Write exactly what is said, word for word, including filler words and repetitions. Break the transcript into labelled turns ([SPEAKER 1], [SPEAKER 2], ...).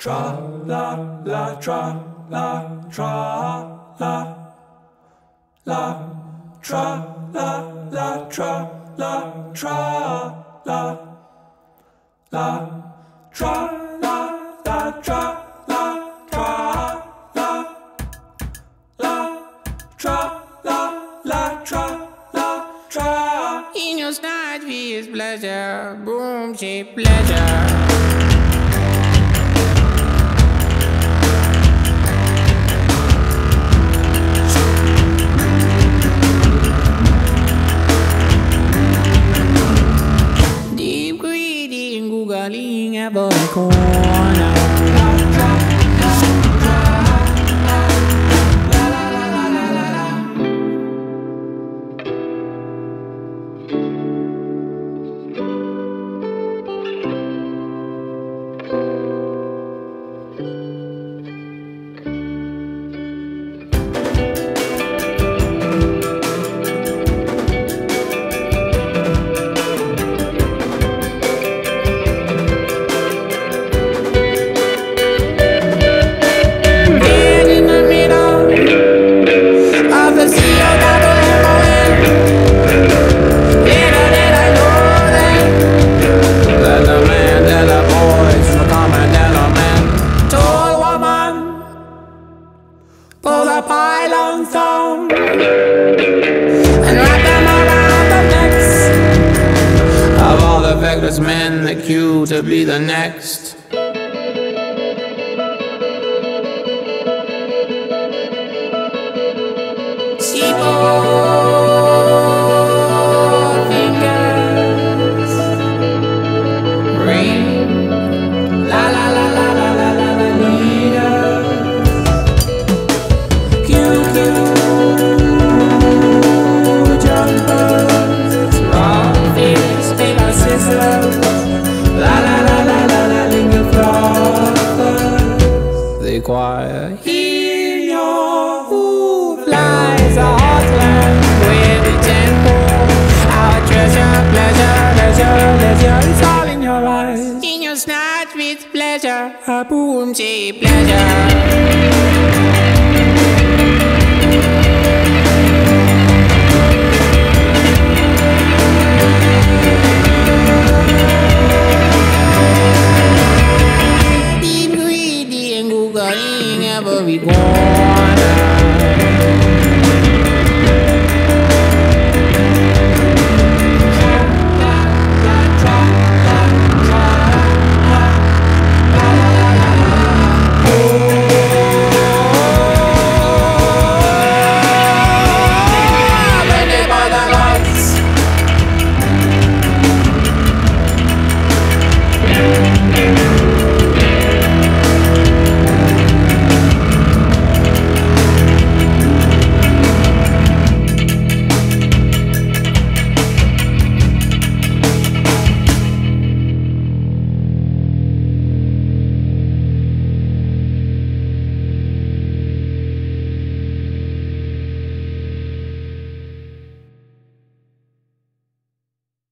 [SPEAKER 1] Tra la la tra la tra la la tra la la tra la tra la la tra la la tra la tra la la tra la la tra la tra.
[SPEAKER 2] In your snatch is pleasure, boom, she pleasure. Googling every corner. Pull the pylon stone and wrap them around the necks of all the feckless men that queue to be the next. Seaboard fingers ring, la la la la la la la la leader. Choir. In your hoof lies a heartland with a tempo. Our treasure, pleasure, leisure, leisure, it's all in your eyes. In your snatch with pleasure, a boom, she pleasure. Every corner.